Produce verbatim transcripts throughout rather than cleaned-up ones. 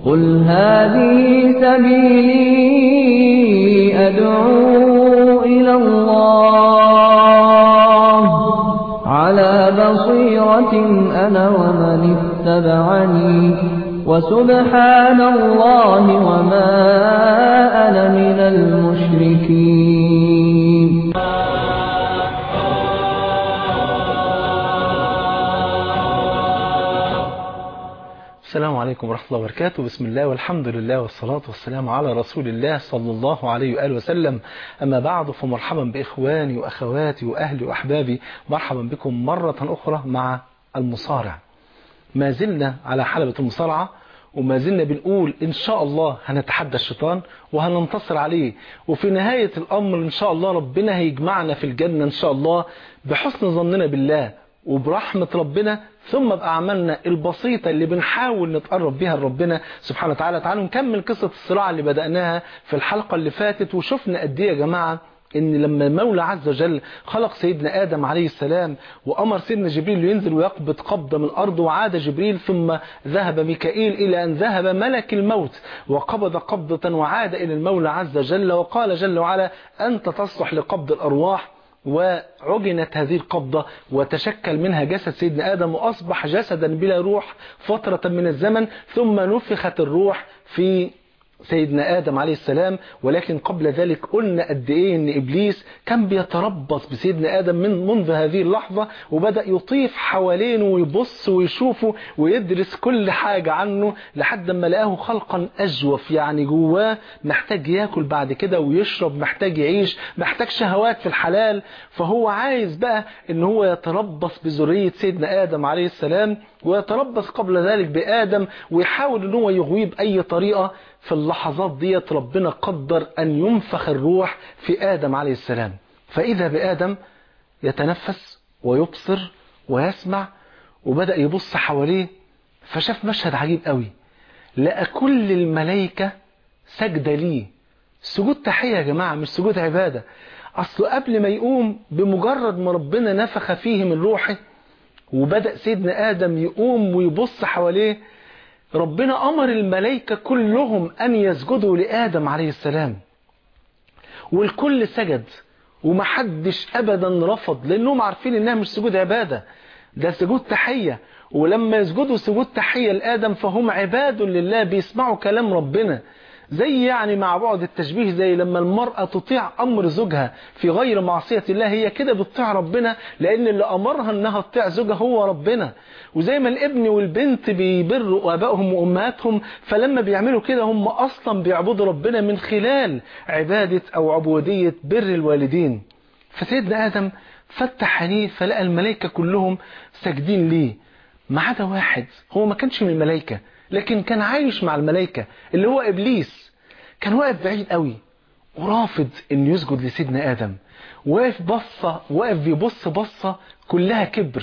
قل هذه سبيلي أدعو إلى الله على بصيرة أنا ومن اتبعني وسبحان الله وما أنا من المشركين. السلام عليكم ورحمة الله وبركاته. بسم الله والحمد لله والصلاة والسلام على رسول الله صلى الله عليه وآله وسلم. أما بعد، فمرحبا بإخواني وأخواتي وأهلي وأحبابي، مرحبا بكم مرة أخرى مع المصارع. ما زلنا على حلبة المصارعة، وما زلنا بنقول إن شاء الله هنتحدى الشيطان وهننتصر عليه، وفي نهاية الأمر إن شاء الله ربنا هيجمعنا في الجنة إن شاء الله بحسن ظننا بالله وبرحمة ربنا، ثم بأعمالنا البسيطة اللي بنحاول نتقرب بها لربنا سبحانه وتعالى. تعالوا نكمل قصة الصراع اللي بدأناها في الحلقة اللي فاتت، وشفنا قد ايه يا جماعة ان لما المولى عز وجل خلق سيدنا آدم عليه السلام وأمر سيدنا جبريل ينزل ويقبض قبضة من الأرض، وعاد جبريل ثم ذهب ميكائيل إلى أن ذهب ملك الموت وقبض قبضة وعاد إلى المولى عز وجل، وقال جل وعلا أنت تصلح لقبض الأرواح، وعجنت هذه القبضة وتشكل منها جسد سيدنا آدم وأصبح جسدا بلا روح فترة من الزمن، ثم نفخت الروح في سيدنا آدم عليه السلام. ولكن قبل ذلك قلنا قد ايه ان إبليس كان بيتربص بسيدنا آدم من منذ هذه اللحظة، وبدأ يطيف حوالينه ويبص ويشوفه ويدرس كل حاجة عنه لحد ما لقاه خلقا أجوف، يعني جواه محتاج ياكل بعد كده ويشرب، محتاج يعيش، محتاج شهوات في الحلال. فهو عايز بقى ان هو يتربص بذرية سيدنا آدم عليه السلام، ويتربص قبل ذلك بآدم، ويحاول ان هو يغويه بأي طريقة. في اللحظات ديت ربنا قدر أن ينفخ الروح في آدم عليه السلام، فإذا بآدم يتنفس ويبصر ويسمع، وبدأ يبص حواليه فشاف مشهد عجيب قوي. لقى كل الملائكة سجدة ليه، سجود تحية يا جماعة، مش سجود عبادة. أصله قبل ما يقوم بمجرد ما ربنا نفخ فيه من روحه وبدأ سيدنا آدم يقوم ويبص حواليه، ربنا أمر الملائكة كلهم أن يسجدوا لآدم عليه السلام، والكل سجد ومحدش أبدا رفض، لأنهم عارفين إنها مش سجود عبادة، ده سجود تحية. ولما يسجدوا سجود تحية لآدم فهم عباد لله بيسمعوا كلام ربنا، زي يعني مع بعض التشبيه زي لما المرأة تطيع أمر زوجها في غير معصية الله، هي كده بتطيع ربنا، لأن اللي أمرها أنها تطيع زوجها هو ربنا. وزي ما الابن والبنت بيبروا آبائهم وأمهاتهم، فلما بيعملوا كده هم أصلا بيعبدوا ربنا من خلال عبادة أو عبودية بر الوالدين. فسيدنا آدم فتح عينيه فلقى الملائكة كلهم ساجدين ليه، ما عدا واحد هو ما كانش من الملائكة لكن كان عايش مع الملائكة، اللي هو إبليس. كان واقف بعيد قوي ورافض إنه يسجد لسيدنا آدم، واقف بصة واقف بيبص بصة كلها كبر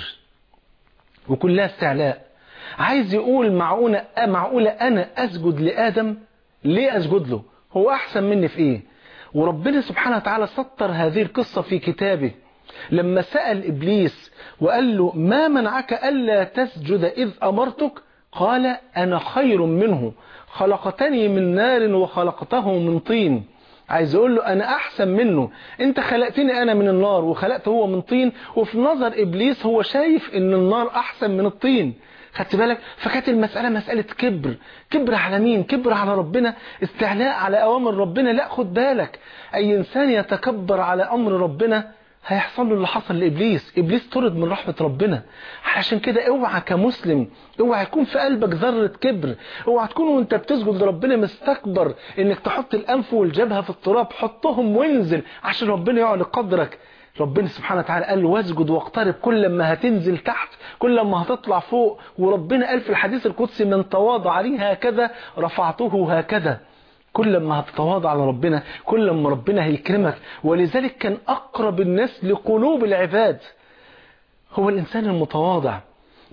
وكلها استعلاء، عايز يقول معقولة معقولة أنا أسجد لآدم؟ ليه أسجد له؟ هو أحسن مني في إيه؟ وربنا سبحانه وتعالى سطر هذه القصة في كتابه لما سأل إبليس وقال له ما منعك ألا تسجد إذ أمرتك؟ قال أنا خير منه خلقتني من نار وخلقته من طين. عايز يقول له أنا أحسن منه، أنت خلقتني أنا من النار وخلقته هو من طين، وفي نظر إبليس هو شايف أن النار أحسن من الطين. خدت بالك؟ فكانت المسألة مسألة كبر. كبر على مين؟ كبر على ربنا، استعلاء على أوامر ربنا. لا، خد بالك، أي إنسان يتكبر على أمر ربنا هيحصل له اللي حصل لإبليس. إبليس طرد من رحمة ربنا. عشان كده اوعى كمسلم، اوعى يكون في قلبك ذرة كبر، اوعى تكون وانت بتسجد لربنا مستكبر انك تحط الأنف والجبهة في التراب، حطهم وانزل عشان ربنا يعلي قدرك. ربنا سبحانه وتعالى قال واسجد واقترب، كل ما هتنزل تحت كل ما هتطلع فوق. وربنا قال في الحديث القدسي من تواضع لي هكذا رفعته هكذا. كل ما هتتواضع على ربنا كل ما ربنا هيكرمك. ولذلك كان أقرب الناس لقلوب العباد هو الإنسان المتواضع.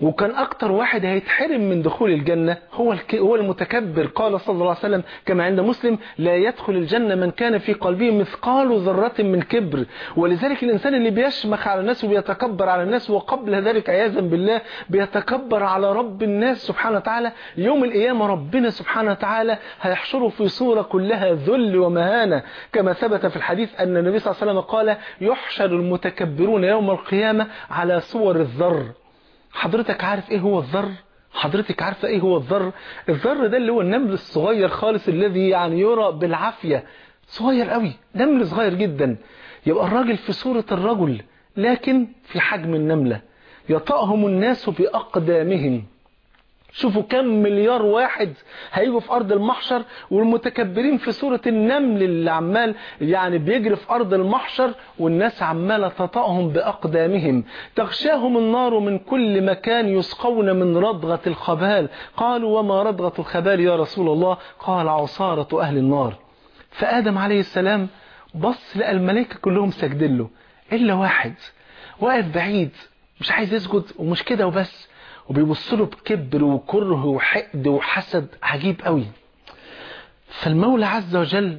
وكان أكتر واحد هيتحرم من دخول الجنة هو هو المتكبر. قال صلى الله عليه وسلم كما عند مسلم: لا يدخل الجنة من كان في قلبه مثقال ذرة من كبر. ولذلك الإنسان اللي بيشمخ على الناس وبيتكبر على الناس، وقبل ذلك عياذا بالله بيتكبر على رب الناس سبحانه وتعالى، يوم القيامة ربنا سبحانه وتعالى هيحشره في صورة كلها ذل ومهانة، كما ثبت في الحديث أن النبي صلى الله عليه وسلم قال: يحشر المتكبرون يوم القيامة على صور الذر. حضرتك عارف ايه هو الذر؟ حضرتك عارفه ايه هو الذر؟ الذر ده اللي هو النمل الصغير خالص الذي يعني يرى بالعافية، صغير قوي، نمل صغير جدا. يبقى الراجل في صورة الرجل لكن في حجم النملة، يطأهم الناس بأقدامهم. شوفوا كم مليار واحد هيجوا في أرض المحشر، والمتكبرين في صورة النمل اللي عمال يعني بيجري في أرض المحشر، والناس عمالة تطأهم بأقدامهم. تغشاهم النار من كل مكان، يسقون من ردغة الخبال. قالوا: وما ردغة الخبال يا رسول الله؟ قال: عصارة أهل النار. فآدم عليه السلام بص لقى الملائكة كلهم ساجدين له إلا واحد واقف بعيد مش عايز يسجد، ومش كده وبس، وبيبص له بكبر وكره وحقد وحسد عجيب قوي. فالمولى عز وجل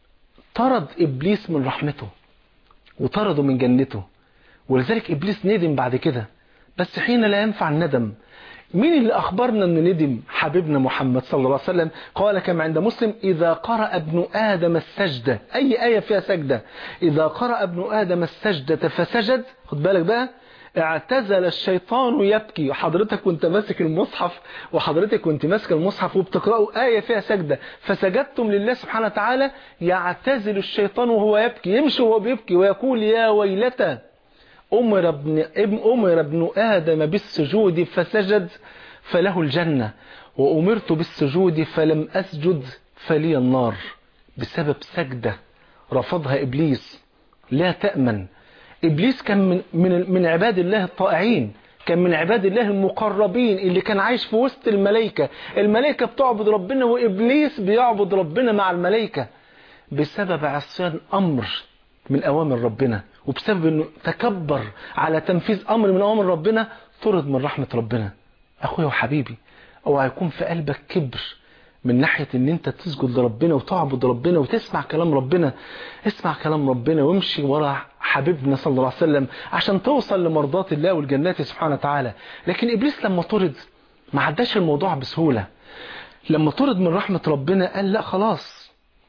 طرد إبليس من رحمته وطرده من جنته، ولذلك إبليس ندم بعد كده، بس حين لا ينفع الندم. مين اللي أخبرنا أنه ندم؟ حبيبنا محمد صلى الله عليه وسلم قال كما عند مسلم: إذا قرأ ابن آدم السجدة، أي آية فيها سجدة، إذا قرأ ابن آدم السجدة فسجد، خد بالك بقى، اعتزل الشيطان يبكي. حضرتك وانت ماسك المصحف وحضرتك وانت ماسك المصحف وبتقرأوا آية فيها سجدة فسجدتم لله سبحانه وتعالى، يعتزل الشيطان وهو يبكي، يمشي وهو بيبكي ويقول: يا ويلتى أمر ابن, أمر ابن آدم بالسجود فسجد فله الجنة، وأمرت بالسجود فلم أسجد فلي النار. بسبب سجدة رفضها إبليس. لا تأمن. إبليس كان من, من, من عباد الله الطائعين، كان من عباد الله المقربين اللي كان عايش في وسط الملائكة. الملائكة بتعبد ربنا وإبليس بيعبد ربنا مع الملائكة. بسبب عصيان أمر من أوامر ربنا، وبسبب أنه تكبر على تنفيذ أمر من أوامر ربنا، طرد من رحمة ربنا. أخويا وحبيبي، اوعى يكون في قلبك كبر من ناحية ان انت تسجد لربنا وتعبد ربنا وتسمع كلام ربنا. اسمع كلام ربنا وامشي ورا حبيبنا صلى الله عليه وسلم عشان توصل لمرضات الله والجنات سبحانه وتعالى. لكن إبليس لما طرد ما عداش الموضوع بسهولة. لما طرد من رحمة ربنا قال: لا خلاص،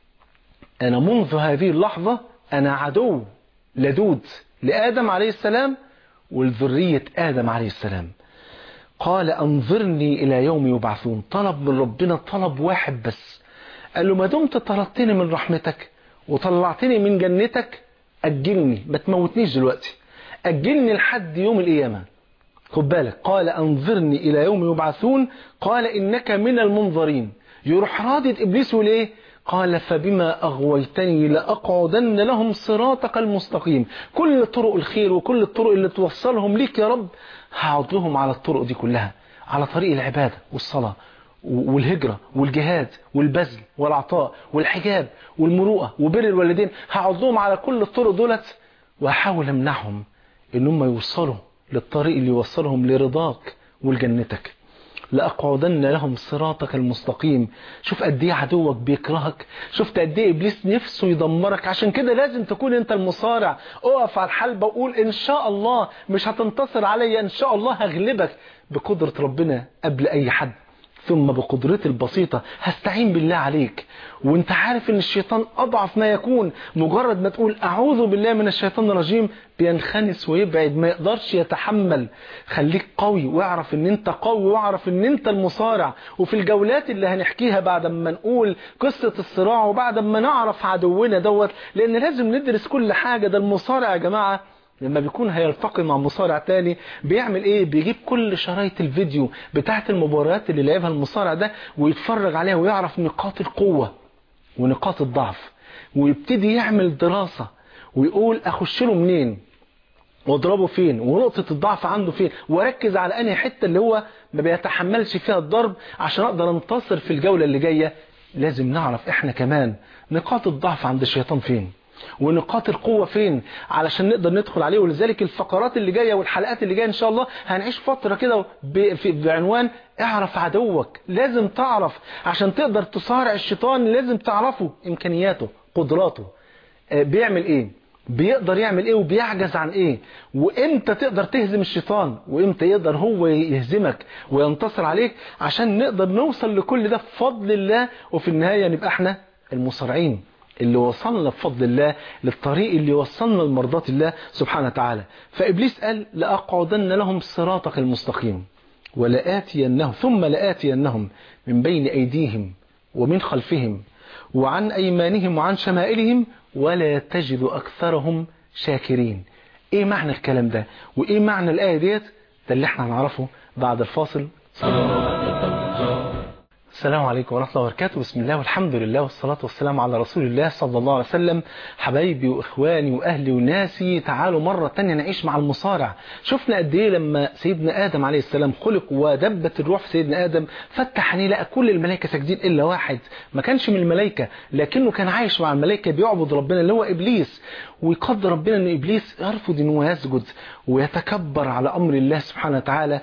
أنا منذ هذه اللحظة أنا عدو لدود لآدم عليه السلام والذرية آدم عليه السلام. قال: أنظرني إلى يوم يبعثون. طلب من ربنا طلب واحد بس، قال له: ما دمت طردتني من رحمتك وطلعتني من جنتك، أجلني، ما تموتنيش دلوقتي، أجلني لحد يوم القيامة. خد بالك، قال: أنظرني إلى يوم يبعثون، قال: إنك من المنظرين. يروح رادد إبليس وليه؟ قال: فبما أغويتني لأقعدن لهم صراطك المستقيم. كل طرق الخير وكل الطرق اللي توصلهم ليك يا رب هقعد لهم على الطرق دي كلها، على طريق العبادة والصلاة والهجرة والجهاد والبذل والعطاء والحجاب والمروءة وبر الوالدين. هقعد لهم على كل الطرق دولت، وهحاول امنعهم ان هم يوصلوا للطريق اللي يوصلهم لرضاك ولجنتك. لأقعدن لهم صراطك المستقيم. شوف قد ايه عدوك بيكرهك، شفت قد ايه إبليس نفسه يدمرك. عشان كده لازم تكون انت المصارع. اقف على الحلبة وقول: ان شاء الله مش هتنتصر عليا، ان شاء الله هغلبك بقدرة ربنا قبل اي حد، ثم بقدرتي البسيطة هستعين بالله عليك. وانت عارف ان الشيطان اضعف ما يكون، مجرد ما تقول اعوذ بالله من الشيطان الرجيم بينخنس ويبعد، ما يقدرش يتحمل. خليك قوي واعرف ان انت قوي، واعرف ان انت المصارع. وفي الجولات اللي هنحكيها بعد ما نقول قصة الصراع وبعد ما نعرف عدونا دوت، لان لازم ندرس كل حاجة. ده المصارع يا جماعة لما بيكون هيلتقي مع مصارع تاني بيعمل ايه؟ بيجيب كل شرايط الفيديو بتاعت المباريات اللي لعبها المصارع ده ويتفرج عليها ويعرف نقاط القوة ونقاط الضعف، ويبتدي يعمل دراسة ويقول اخش له منين واضربه فين ونقطة الضعف عنده فين، واركز على انهي حتة اللي هو ما بيتحملش فيها الضرب عشان اقدر انتصر في الجولة اللي جاية. لازم نعرف احنا كمان نقاط الضعف عند الشيطان فين. ونقاط القوة فين علشان نقدر ندخل عليه. ولذلك الفقرات اللي جاية والحلقات اللي جاية إن شاء الله هنعيش فترة كده بعنوان اعرف عدوك. لازم تعرف عشان تقدر تصارع الشيطان، لازم تعرفه إمكانياته، قدراته، بيعمل إيه، بيقدر يعمل إيه، وبيعجز عن إيه، وإمتى تقدر تهزم الشيطان، وإمتى يقدر هو يهزمك وينتصر عليك، عشان نقدر نوصل لكل ده بفضل الله. وفي النهاية نبقى احنا المصارعين اللي وصلنا بفضل الله للطريق اللي وصلنا لمرضاة الله سبحانه وتعالى. فإبليس قال لأقعدن لهم صراطك المستقيم ولآتينهم ثم لآتينهم من بين أيديهم ومن خلفهم وعن أيمانهم وعن شمائلهم ولا تجد أكثرهم شاكرين. إيه معنى الكلام ده وإيه معنى الآية ديت؟ ده اللي احنا هنعرفه بعد الفاصل. السلام عليكم ورحمة الله وبركاته. بسم الله والحمد لله والصلاة والسلام على رسول الله صلى الله عليه وسلم. حبايبي وإخواني وأهلي وناسي، تعالوا مرة تانية نعيش مع المصارع. شفنا قد إيه لما سيدنا آدم عليه السلام خلق ودبت الروح في سيدنا آدم، فتح عينيه لقى كل الملائكة ساجدين إلا واحد ما كانش من الملائكة، لكنه كان عايش مع الملائكة بيعبد ربنا اللي هو إبليس. ويقدر ربنا أن إبليس يرفض أنه يسجد ويتكبر على أمر الله سبحانه وتعالى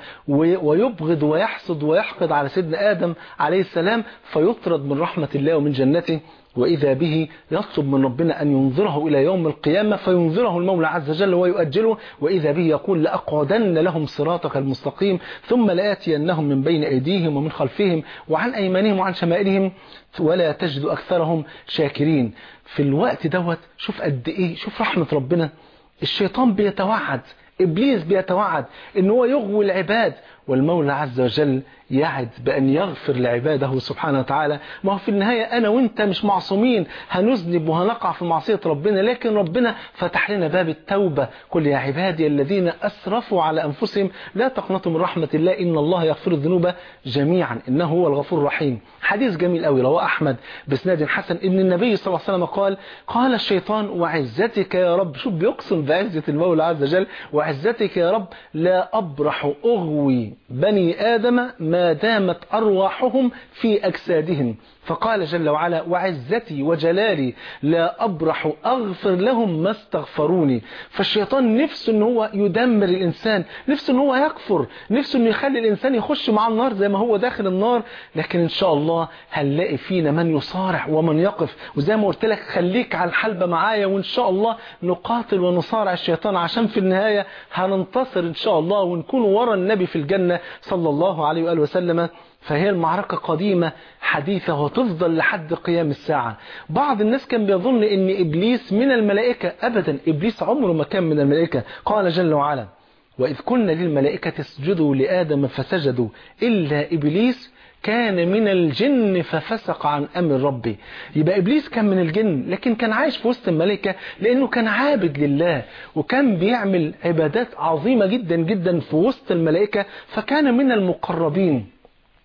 ويبغض ويحسد ويحقد على سيدنا آدم عليه السلام، فيطرد من رحمة الله ومن جنته. وإذا به يطلب من ربنا أن ينظره إلى يوم القيامة، فينظره المولى عز وجل ويؤجله. وإذا به يقول لأقعدن لهم صراطك المستقيم ثم لآتينهم من بين أيديهم ومن خلفهم وعن أيمانهم وعن شمائلهم ولا تجد أكثرهم شاكرين. في الوقت دوت شوف قد إيه، شوف رحمة ربنا. الشيطان بيتوعد، إبليس بيتوعد إن هو يغوي العباد، والمولى عز وجل يعد بأن يغفر لعباده سبحانه وتعالى. ما هو في النهاية أنا وإنت مش معصومين، هنذنب وهنقع في معصية ربنا، لكن ربنا فتح لنا باب التوبة. قل يا عبادي الذين أسرفوا على أنفسهم لا تقنطوا من رحمة الله إن الله يغفر الذنوب جميعا إنه هو الغفور الرحيم. حديث جميل قوي رواه أحمد بإسناد حسن إن النبي صلى الله عليه وسلم قال قال الشيطان وعزتك يا رب، شوف بيقسم بعزة المولى عز وجل، وعزتك يا رب لا أبرح أغوي بني آدم ما دامت أرواحهم في أجسادهم. فقال جل وعلا وعزتي وجلالي لا أبرح أغفر لهم ما استغفروني. فالشيطان نفسه أنه هو يدمر الإنسان، نفسه أنه هو يكفر، نفسه أنه يخلي الإنسان يخش مع النار زي ما هو داخل النار. لكن إن شاء الله هنلاقي فينا من يصارع ومن يقف. وزي ما قلت لك خليك على الحلبة معايا، وإن شاء الله نقاتل ونصارع الشيطان عشان في النهاية هننتصر إن شاء الله ونكون ورا النبي في الجنة صلى الله عليه وآله وسلم. فهي المعركة قديمة حديثة وتفضل لحد قيام الساعة. بعض الناس كان بيظن ان إبليس من الملائكة، أبدا إبليس عمره ما كان من الملائكة. قال جل وعلا وإذ كنا للملائكة اسجدوا لآدم فسجدوا إلا إبليس كان من الجن ففسق عن أمر ربي. يبقى إبليس كان من الجن لكن كان عايش في وسط الملائكة لأنه كان عابد لله وكان بيعمل عبادات عظيمة جدا جدا في وسط الملائكة، فكان من المقربين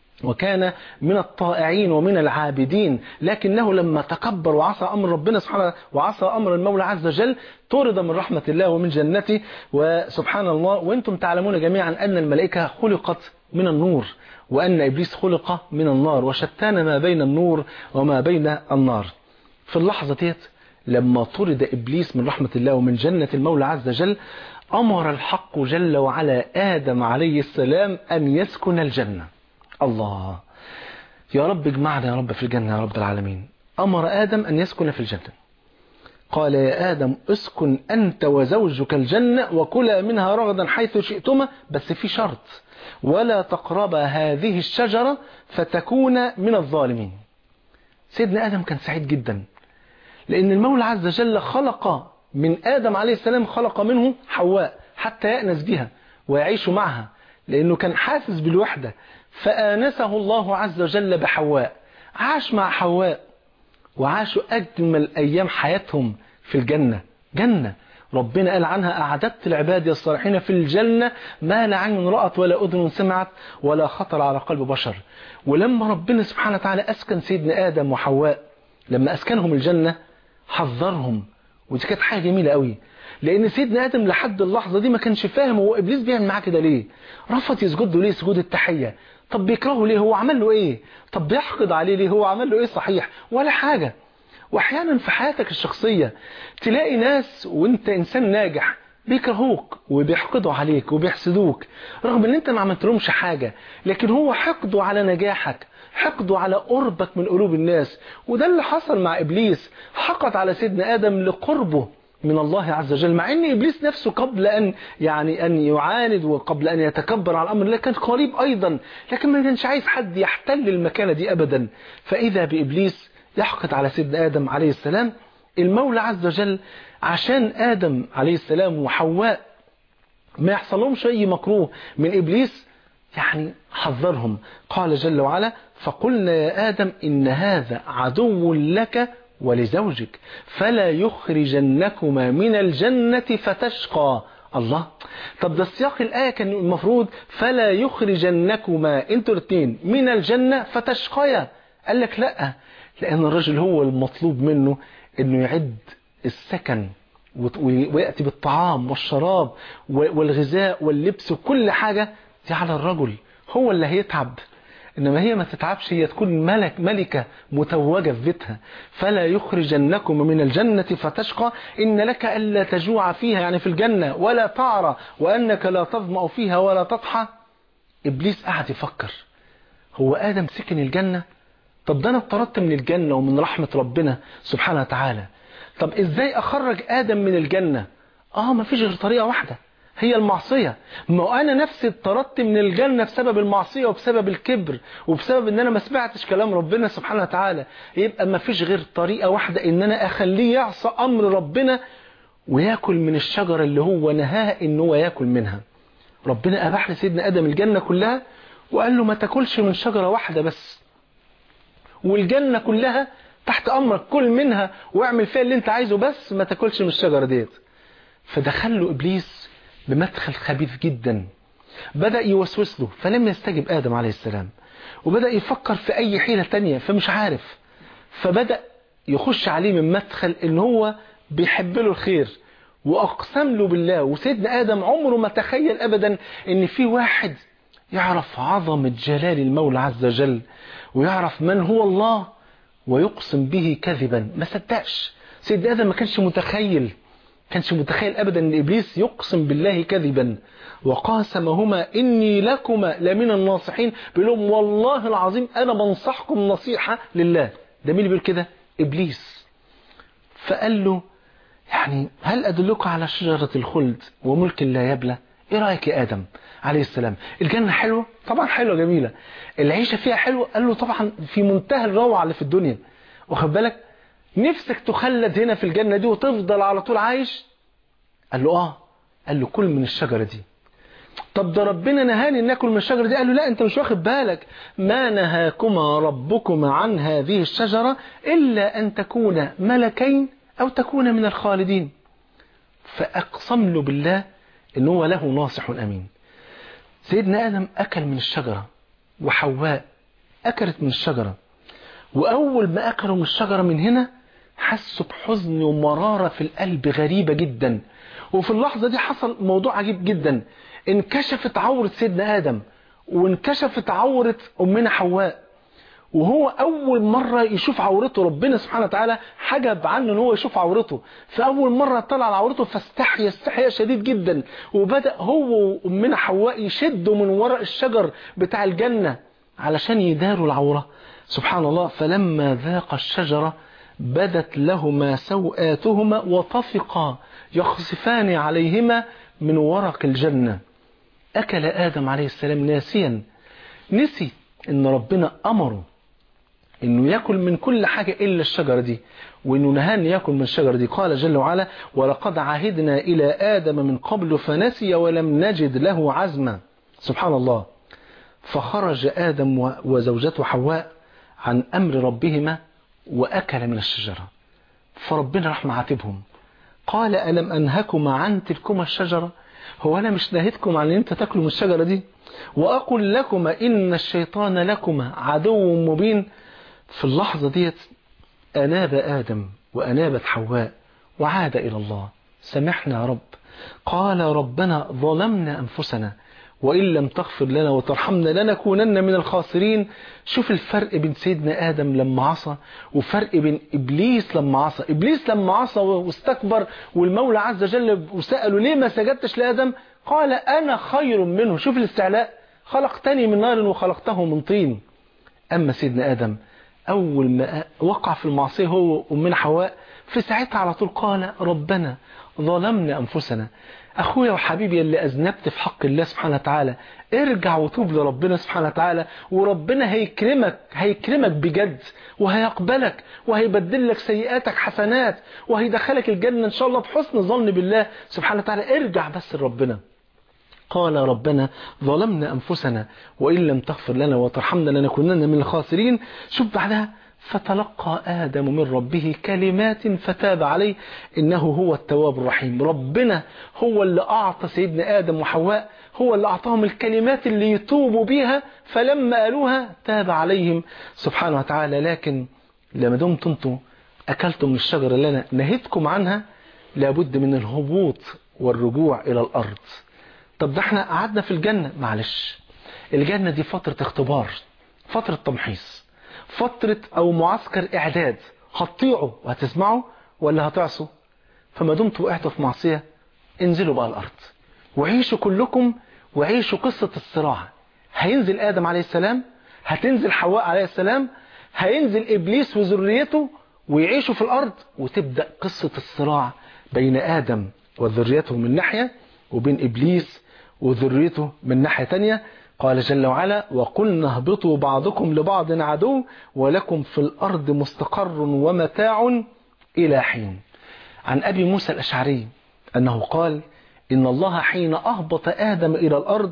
وكان من الطائعين ومن العابدين. لكنه لما تكبر وعصى أمر ربنا سبحانه وعصى أمر المولى عز وجل طرد من رحمة الله ومن جنته. وسبحان الله وانتم تعلمون جميعا أن الملائكة خلقت من النور وأن إبليس خلق من النار، وشتان ما بين النور وما بين النار. في اللحظة ديت لما طرد إبليس من رحمة الله ومن جنة المولى عز وجل، أمر الحق جل وعلا آدم عليه السلام أن يسكن الجنة. الله يا رب اجمعنا يا رب في الجنة يا رب العالمين. أمر آدم أن يسكن في الجنة، قال يا آدم اسكن أنت وزوجك الجنة وكلا منها رغدا حيث شئتما بس في شرط ولا تقربا هذه الشجرة فتكون من الظالمين. سيدنا آدم كان سعيد جدا لأن المولى عز وجل خلق من آدم عليه السلام خلق منه حواء حتى يأنس بها ويعيش معها، لأنه كان حاسس بالوحدة، فآنسه الله عز وجل بحواء، عاش مع حواء وعاشوا أجمل أيام حياتهم في الجنة. جنة ربنا قال عنها أعددت العباد الصالحين في الجنة ما لا عين رأت ولا أذن سمعت ولا خطر على قلب بشر. ولما ربنا سبحانه وتعالى أسكن سيدنا آدم وحواء، لما أسكنهم الجنة حذرهم، ودي كانت حاجة جميلة قوي، لأن سيدنا آدم لحد اللحظة دي ما كانش فاهم هو إبليس بيعمل معاه كده ليه، رفض يسجد له ليه سجود التحية، طب بيكرهه ليه، هو عمل له إيه، طب بيحقد عليه ليه، هو عمل له إيه صحيح، ولا حاجة. واحيانا في حياتك الشخصية تلاقي ناس وانت انسان ناجح بيكرهوك وبيحقدوا عليك وبيحسدوك رغم ان انت ما عملتلهمش حاجة، لكن هو حقدوا على نجاحك، حقدوا على قربك من قلوب الناس. وده اللي حصل مع إبليس، حقد على سيدنا آدم لقربه من الله عز وجل، مع ان إبليس نفسه قبل أن يعني أن يعاند وقبل أن يتكبر على الأمر كان قريب أيضا، لكن ما كانش عايز حد يحتل المكانة دي أبدا. فإذا بإبليس يحقد على سيدنا آدم عليه السلام. المولى عز وجل عشان آدم عليه السلام وحواء ما يحصلهمش أي مكروه من إبليس يعني حذرهم، قال جل وعلا فقلنا يا آدم إن هذا عدو لك ولزوجك فلا يخرجنكما من الجنة فتشقى. الله، طب ده السياق الآية كان المفروض فلا يخرجنكما انتوا الاثنين من الجنة فتشقيا. قال لك لا، لأن الرجل هو المطلوب منه انه يعد السكن ويأتي بالطعام والشراب والغذاء واللبس وكل حاجة دي على الرجل، هو اللي هيتعب، إنما هي ما تتعبش، هي تكون ملك ملكة متوجة في بيتها. فلا يخرجنكم من الجنة فتشقى إن لك ألا تجوع فيها يعني في الجنة ولا تعرى وأنك لا تظمأ فيها ولا تضحى. إبليس قاعد يفكر هو آدم سكن الجنة؟ طب ده أنا اطردت من الجنة ومن رحمة ربنا سبحانه وتعالى، طب إزاي أخرج آدم من الجنة؟ آه ما فيش غير طريقة واحدة، هي المعصية. ما أنا نفسي اطردت من الجنة بسبب المعصية وبسبب الكبر وبسبب إن أنا ما سمعتش كلام ربنا سبحانه وتعالى. يبقى ما فيش غير طريقة واحدة، إن أنا أخليه يعصى أمر ربنا ويأكل من الشجرة اللي هو نهاه إن هو يأكل منها. ربنا أباح لسيدنا آدم الجنة كلها وقال له ما تاكلش من شجرة واحدة بس، والجنة كلها تحت أمرك، كل منها واعمل فيها اللي انت عايزه بس ما تاكلش من الشجرة ديت. فدخل له إبليس بمدخل خبيث جدا، بدأ يوسوس له فلم يستجب آدم عليه السلام، وبدأ يفكر في أي حيلة تانية فمش عارف، فبدأ يخش عليه من مدخل إن هو بيحب له الخير وأقسم له بالله. وسيدنا آدم عمره ما تخيل أبدا إن في واحد يعرف عظمة جلال المولى عز وجل ويعرف من هو الله ويقسم به كذبا. ما صدقش سيدنا آدم، ما كانش متخيل كانش متخيل أبدا أن إبليس يقسم بالله كذبا. وقاسمهما إني لكما لمن الناصحين، بيقول لهم والله العظيم أنا بنصحكم نصيحة لله. ده مين اللي بيقول كده؟ إبليس. فقال له يعني هل أدلك على شجرة الخلد وملك لا يبلى؟ إيه رأيك يا آدم عليه السلام؟ الجنة حلوة؟ طبعا حلوة جميلة. العيشة فيها حلوة؟ قال له طبعا في منتهى الروعة اللي في الدنيا. واخد بالك؟ نفسك تخلد هنا في الجنة دي وتفضل على طول عايش؟ قال له آه. قال له كل من الشجرة دي. طب ده ربنا نهاني ان اكل من الشجرة دي. قال له لا، انت مش واخد بالك، ما نهاكما ربكما عن هذه الشجرة إلا أن تكون ملكين أو تكون من الخالدين. فأقسم له بالله إن هو له ناصح أمين. سيدنا آدم أكل من الشجرة وحواء أكلت من الشجرة، وأول ما أكلوا من الشجرة من هنا حسوا بحزن ومرارة في القلب غريبة جدا. وفي اللحظة دي حصل موضوع عجيب جدا، انكشفت عورة سيدنا آدم وانكشفت عورة أمنا حواء، وهو أول مرة يشوف عورته. ربنا سبحانه وتعالى حجب عنه أنه هو يشوف عورته، فأول مرة طلع على عورته فاستحيا استحياء شديد جدا، وبدأ هو وأمنا حواء يشدوا من وراء الشجر بتاع الجنة علشان يداروا العورة. سبحان الله. فلما ذاق الشجرة بدت لهما سوآتهما وطفقا يخصفان عليهما من ورق الجنة. أكل آدم عليه السلام ناسيا، نسي إن ربنا أمره إنه يأكل من كل حاجة إلا الشجرة دي، وإنه نهان يأكل من الشجرة دي. قال جل وعلا ولقد عهدنا إلى آدم من قبل فنسي ولم نجد له عزما. سبحان الله. فخرج آدم وزوجته حواء عن أمر ربهما وأكل من الشجرة، فربنا راح معاتبهم قال ألم أنهكما عن تلكما الشجرة؟ هو أنا مش نهيتكم عن أن أنت تأكلوا من الشجرة دي؟ وأقول لكما إن الشيطان لكما عدو مبين. في اللحظة ديت أناب آدم وأنابت حواء وعاد إلى الله، سمحنا يا رب. قال ربنا ظلمنا أنفسنا وإن لم تغفر لنا وترحمنا لنكونن من الخاسرين. شوف الفرق بين سيدنا آدم لما عصى وفرق بين إبليس لما عصى. إبليس لما عصى واستكبر والمولى عز وجل وسأله ليه ما سجدتش لآدم؟ قال أنا خير منه. شوف الاستعلاء، خلقتني من نار وخلقته من طين. أما سيدنا آدم أول ما وقع في المعصية هو ومن حواء، في ساعتها على طول قال ربنا ظلمنا أنفسنا. أخويا وحبيبي اللي أذنبت في حق الله سبحانه وتعالى، ارجع وتوب لربنا سبحانه وتعالى، وربنا هيكرمك هيكرمك بجد، وهيقبلك وهيبدل لك سيئاتك حسنات، وهيدخلك الجنة إن شاء الله بحسن ظن بالله سبحانه وتعالى. ارجع بس لربنا. قال ربنا ظلمنا أنفسنا وإن لم تغفر لنا وترحمنا لنكونن من الخاسرين. شوف بعدها فتلقى آدم من ربه كلمات فتاب عليه إنه هو التواب الرحيم. ربنا هو اللي أعطى سيدنا آدم وحواء، هو اللي أعطاهم الكلمات اللي يتوبوا بيها، فلما قالوها تاب عليهم سبحانه وتعالى. لكن لما دمت انتم أكلتم من الشجرة اللي أنا نهيتكم عنها، لابد من الهبوط والرجوع إلى الأرض. طب ده احنا قعدنا في الجنة، معلش الجنة دي فترة اختبار، فترة تمحيص، فترة او معسكر اعداد. هتطيعوا وهتسمعوا ولا هتعصوا؟ فما دمتوا وقعتوا في معصية انزلوا بقى الارض وعيشوا كلكم، وعيشوا قصة الصراع. هينزل آدم عليه السلام، هتنزل حواء عليه السلام، هينزل إبليس وذريته ويعيشوا في الأرض، وتبدأ قصة الصراع بين آدم وذريته من ناحية، وبين إبليس وذريته من ناحية تانية. قال جل وعلا وقلنا اهبطوا بعضكم لبعض عدو ولكم في الأرض مستقر ومتاع إلى حين. عن أبي موسى الأشعري أنه قال إن الله حين أهبط آدم إلى الأرض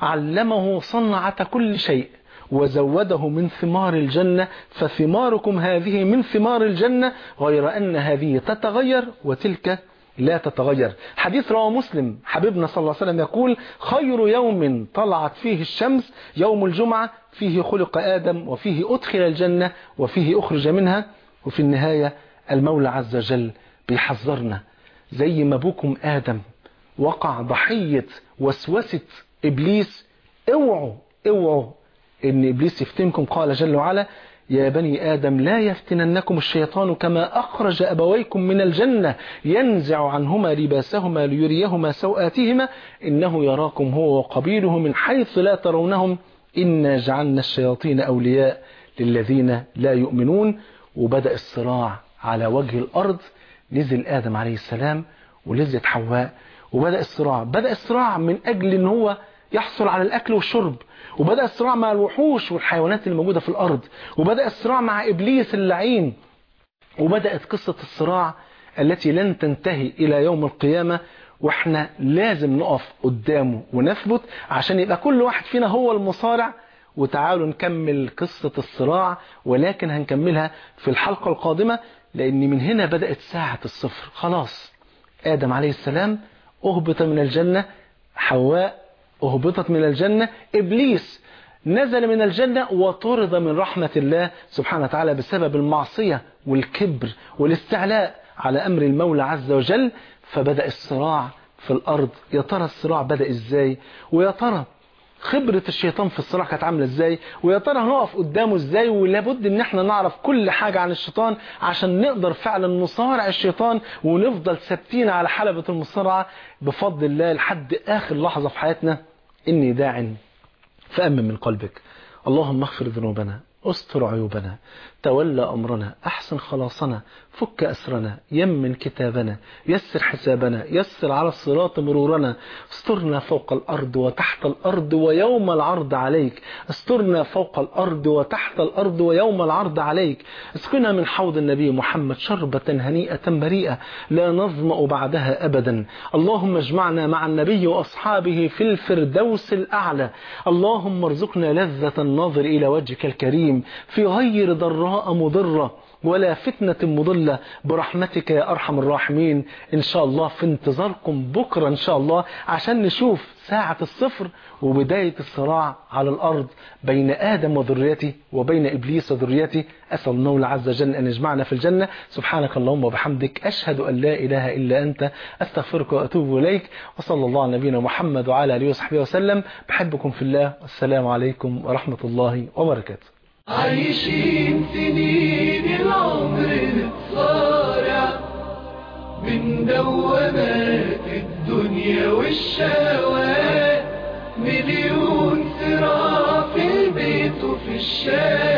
علمه صنعة كل شيء وزوده من ثمار الجنة، فثماركم هذه من ثمار الجنة غير أن هذه تتغير وتلك لا تتغير. حديث رواه مسلم، حبيبنا صلى الله عليه وسلم يقول خير يوم طلعت فيه الشمس يوم الجمعة، فيه خلق آدم وفيه أدخل الجنة وفيه أخرج منها. وفي النهاية المولى عز وجل بيحذرنا زي ما ابوكم آدم وقع ضحية وسوسة إبليس، اوعوا اوعوا إن إبليس يفتنكم. قال جل وعلا يا بني آدم لا يفتننكم الشيطان كما أخرج أبويكم من الجنة ينزع عنهما لباسهما ليريهما سوآتهما إنه يراكم هو وقبيله من حيث لا ترونهم إنا جعلنا الشياطين أولياء للذين لا يؤمنون. وبدأ الصراع على وجه الأرض، نزل آدم عليه السلام ونزلت حواء، وبدأ الصراع بدأ الصراع من أجل أن هو يحصل على الأكل والشرب، وبدأ الصراع مع الوحوش والحيوانات الموجودة في الأرض، وبدأ الصراع مع إبليس اللعين، وبدأت قصة الصراع التي لن تنتهي إلى يوم القيامة. وإحنا لازم نقف قدامه ونثبت عشان يبقى كل واحد فينا هو المصارع. وتعالوا نكمل قصة الصراع، ولكن هنكملها في الحلقة القادمة، لأن من هنا بدأت ساعة الصفر. خلاص آدم عليه السلام أهبط من الجنة، حواء أهبطت من الجنة، إبليس نزل من الجنة وطرد من رحمة الله سبحانه وتعالى بسبب المعصية والكبر والاستعلاء على أمر المولى عز وجل. فبدأ الصراع في الأرض. يا ترى الصراع بدأ إزاي؟ ويا ترى خبرة الشيطان في الصراع كانت عاملة إزاي؟ ويا ترى هنقف قدامه إزاي؟ ولابد إن احنا نعرف كل حاجة عن الشيطان عشان نقدر فعلا نصارع الشيطان ونفضل ثابتين على حلبة المصارعة بفضل الله لحد آخر لحظة في حياتنا. إني داع فأمن من قلبك. اللهم اغفر ذنوبنا، استر عيوبنا، تولى أمرنا، أحسن خلاصنا، فك أسرنا، يمن كتابنا، يسر حسابنا، يسر على الصراط مرورنا، استرنا فوق الأرض وتحت الأرض ويوم العرض عليك، استرنا فوق الأرض وتحت الأرض ويوم العرض عليك. اسقنا من حوض النبي محمد شربة هنيئة بريئة لا نظمأ بعدها أبدا. اللهم اجمعنا مع النبي وأصحابه في الفردوس الأعلى. اللهم ارزقنا لذة النظر إلى وجهك الكريم في غير ضراء مضرة ولا فتنة مضلة برحمتك يا أرحم الراحمين. إن شاء الله في انتظاركم بكرة إن شاء الله عشان نشوف ساعة الصفر وبداية الصراع على الأرض بين آدم وذريته وبين إبليس وذريته. أسأل الله عز وجل أن يجمعنا في الجنة. سبحانك اللهم وبحمدك، أشهد أن لا إله إلا أنت، أستغفرك وأتوب إليك. وصلى الله على نبينا محمد وعلى آله وصحبه وسلم. بحبكم في الله، والسلام عليكم ورحمة الله وبركاته. عايشين سنين العمر نتصارع من دوامات الدنيا والشهوات، مليون صراع في البيت وفي الشارع.